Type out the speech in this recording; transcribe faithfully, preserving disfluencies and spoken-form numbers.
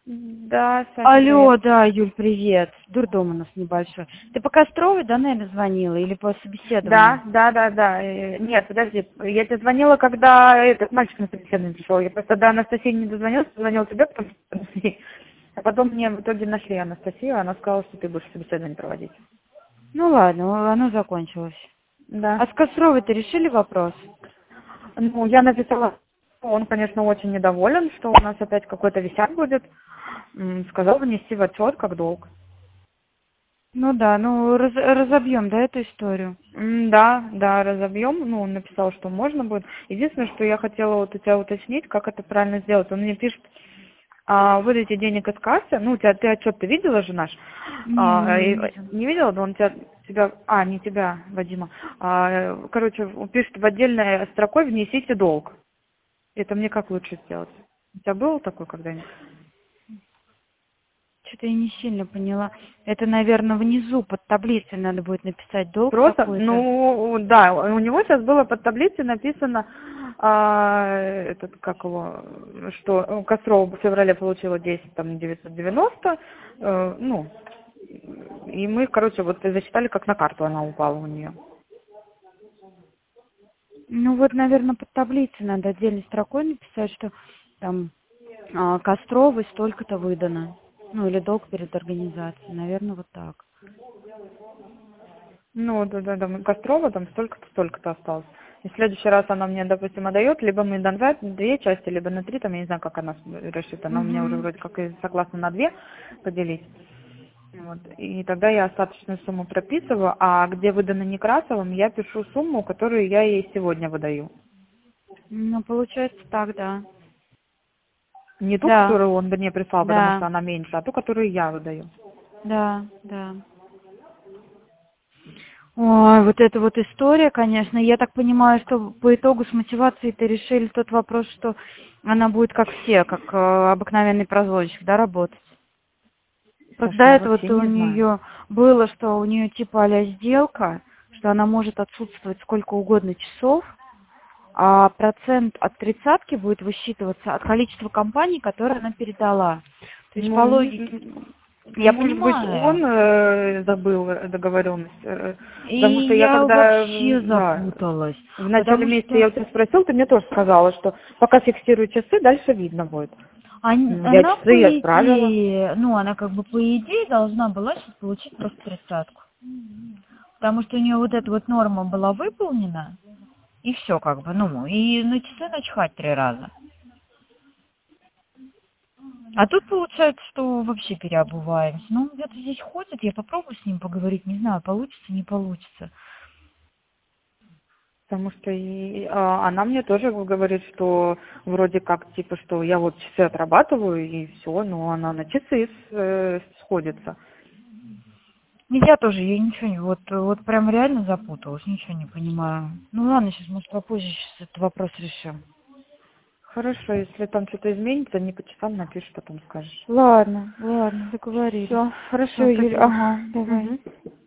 Да, Саша, Алло, привет. да, Юль, привет. Дурдом у нас небольшой. Ты по Костровой, да, наверное, звонила или по собеседованию? Да, да, да, да. Э, Нет, подожди, я тебе звонила, когда этот мальчик на собеседование пришел. Я просто до Анастасии не дозвонилась, позвонила тебе, потом Анастасии. А потом мне в итоге нашли Анастасию, она сказала, что ты будешь собеседование проводить. Ну ладно, оно закончилось. Да. А с Костровой-то решили вопрос? Ну, я написала, он, конечно, очень недоволен, что у нас опять какой-то висяк будет. М, Сказал внести в отчет как долг. Ну да, ну раз- разобьем, да, эту историю. М, Да, да, разобьем. Ну, он написал, что можно будет. Единственное, что я хотела вот у тебя уточнить, как это правильно сделать. Он мне пишет, а, выдайте денег из кассы. Ну, у тебя, ты отчет-то видела же наш? Не, А, не, и- не видела. не видела, но он тебя, тебя, а, не тебя, Вадима. А, короче, он пишет в отдельной строкой внесите долг. Это мне как лучше сделать? У тебя было такое когда-нибудь? Что-то я не сильно поняла. Это, наверное, внизу под таблицей надо будет написать долг Просто, какой-то. ну, да, у него сейчас было под таблицей написано, а, этот, как его, что ну, Кострова в феврале получила десять, там, девятьсот девяносто, э, ну, и мы, короче, вот засчитали, как на карту она упала у нее. Ну вот, наверное, под таблицей надо отдельной строкой написать, что там а, Костровой столько-то выдано. Ну или долг перед организацией. Наверное, вот так. Ну, да, да, да, мы Кострова там столько-то, столько-то осталось. И в следующий раз она мне, допустим, отдает, либо мы на два, две части, либо на три, там, я не знаю, как она с- решит. Она у меня уже Угу. вроде как и согласна на две поделить. Вот. И тогда я остаточную сумму прописываю, а где выдано Некрасовым, я пишу сумму, которую я ей сегодня выдаю. Ну, получается так, да. Не ту, Да, которую он мне прислал, потому что да, она меньше, а ту, которую я выдаю. да, да. Ой, вот эта вот история, конечно. Я так понимаю, что по итогу с мотивацией-то решили тот вопрос, что она будет как все, как э, обыкновенный прозвонщик, да, работать. Просто Саша, до я вообще этого-то у не знаю. нее было, что у нее типа а сделка, что она может отсутствовать сколько угодно часов, а процент от тридцатки будет высчитываться от количества компаний, которые она передала. То есть по Ну, м, логике, м, я может быть, понимаю, он э, забыл договоренность, э, и потому что я я когда, вообще м, да, запуталась, в начале потому месяца что я у тебя спросил, ты мне тоже сказала, что пока фиксирую часы, дальше видно будет. он- Ну, я она часы по и отправила. идее, ну она как бы по идее должна была сейчас получить просто тридцатку. Потому что у нее вот эта вот норма была выполнена, и все как бы, ну, и на часы начхать три раза. А тут получается, что вообще переобуваемся. Ну, он где-то здесь ходит, я попробую с ним поговорить, не знаю, получится, не получится. Потому что и, а, она мне тоже говорит, что вроде как, типа, что я вот часы отрабатываю и все, но она на часы с- э, сходится. И я тоже, я ничего не, вот, вот прям реально запуталась, ничего не понимаю. Ну ладно, сейчас, может, попозже сейчас этот вопрос решим. Хорошо, если там что-то изменится, не по часам напишешь, потом скажешь. Ладно, ладно, договорились. Все, Все, хорошо, Юль, спасибо. ага, давай. Мгм.